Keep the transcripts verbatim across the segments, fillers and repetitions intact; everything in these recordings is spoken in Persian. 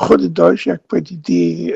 خود داعش یک پدیده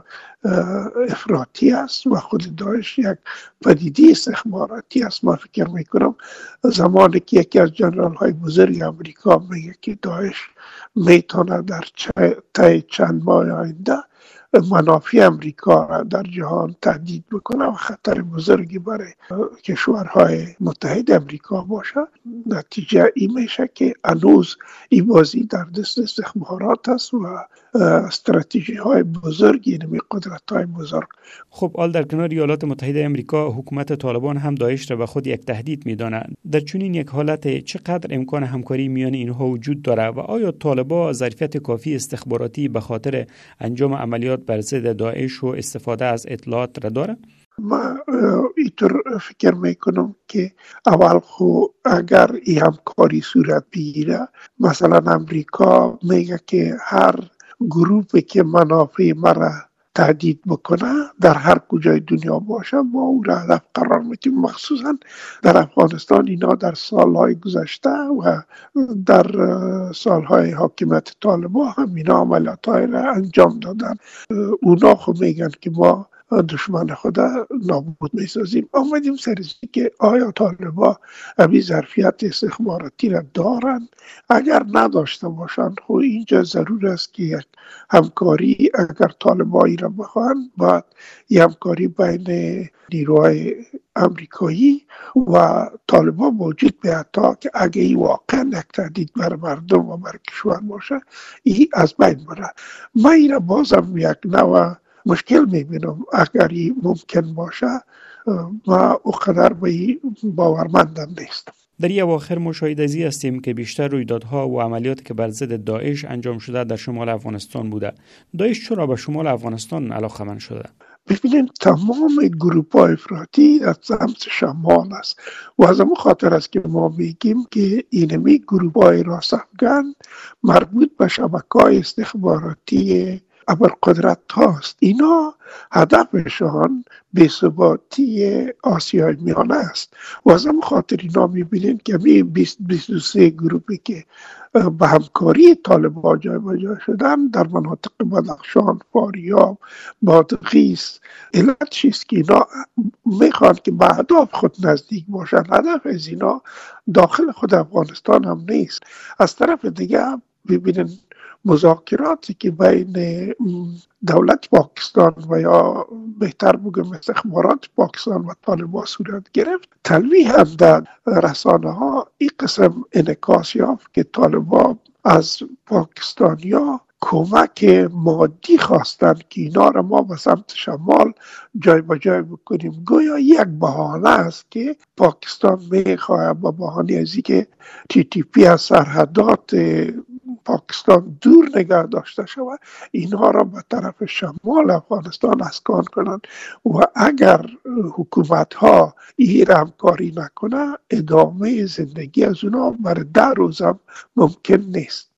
افراطی است و خود داعش یک پدیده استخباراتی است. ما فکر میکنم زمانی که یکی از جنرال های بزرگ امریکا میگه که داعش میتونه در طی چند ماه آینده منافع امریکا را در جهان تهدید بکنه و خطر بزرگی برای کشورهای متحد امریکا باشه، نتیجه این میشه که هنوز این بازی در دست استخبارات است و استراتژی های بزرگی، نمی قدرت های بزرگ. خب آل در کنار ایالات متحده امریکا، حکومت طالبان هم داعش را به خود یک تهدید می‌داند. در چنین یک حالت چقدر امکان همکاری میان اینها وجود داره و آیا طالبان ظرفیت کافی استخباراتی به خاطر انجام عملیات بر ضد داعش و استفاده از اطلاعات را داره؟ ما اینطور فکر میکنم که اول خو اگر این همکاری صورت بگیره، مثلا امریکا میگه که هر گروهی که منافع مرا تهدید بکنه در هر کجای دنیا باشه ما او را هدف قرار میدیم. مخصوصا در افغانستان اینا در سالهای گذشته و در سالهای حاکمیت طالبان هم اینا عملیات های را انجام دادن. اونا خود میگن که ما دشمن خود نابود میسازیم. آمدیم سرزی که آیا طالبان همین ظرفیت استخباراتی را دارن؟ اگر نداشته باشند خب اینجا ضرور است که یک همکاری، اگر طالبایی را بخواهند، باید یک همکاری بین نیروهای امریکایی و طالبان موجود بیاد تا که اگه این واقعا یک تهدید بر مردم و بر کشور باشه این از بین بره. من این را بازم یک نوع مشکل میبینم. اگر ممکن باشه ما اقدر به باورمندم نیستم. در این اواخر مشاهده ازی هستیم که بیشتر رویدادها و عملیاتی که بر ضد داعش انجام شده در شمال افغانستان بوده. داعش چرا به شمال افغانستان علاقه‌مند شده؟ ببینید تمام گروه‌های افراطی از سمت شمال است و از همون خاطر است که ما میگیم که اینمی گروه‌های راست افغان مربوط به شبکه‌های استخباراتی ابرقدرت هاست. اینا هدفشان بی‌ثباتی آسیای میانه است و از همون خاطر اینا میبینید که می بیست بیست و سه گروهی که به همکاری طالبان جای به جای شدن در مناطق بدخشان، فاریاب، بادغیس. علت چیست که اینا میخوان که به اهداف خود نزدیک باشن. هدف از اینا داخل خود افغانستان هم نیست. از طرف دیگه ببینید مذاکراتی که بین دولت پاکستان و یا بهتر بگم استخبارات پاکستان و طالبان صورت گرفت، تلویح هم در رسانه ها این قسم انعکاس یافت که طالبان از پاکستانیا کمک مادی خواستند که اینا را ما به سمت شمال جای به جای بکنیم. گویا یک بهانه است که پاکستان میخواهد با بهانه از اینکه تی تی پی از سرحدات پاکستان دور نگه داشته شود اینها را به طرف شمال افغانستان اسکان کنند و اگر حکومت ها این همکاری نکنه ادامه زندگی از اونا برای ده روز هم ممکن نیست.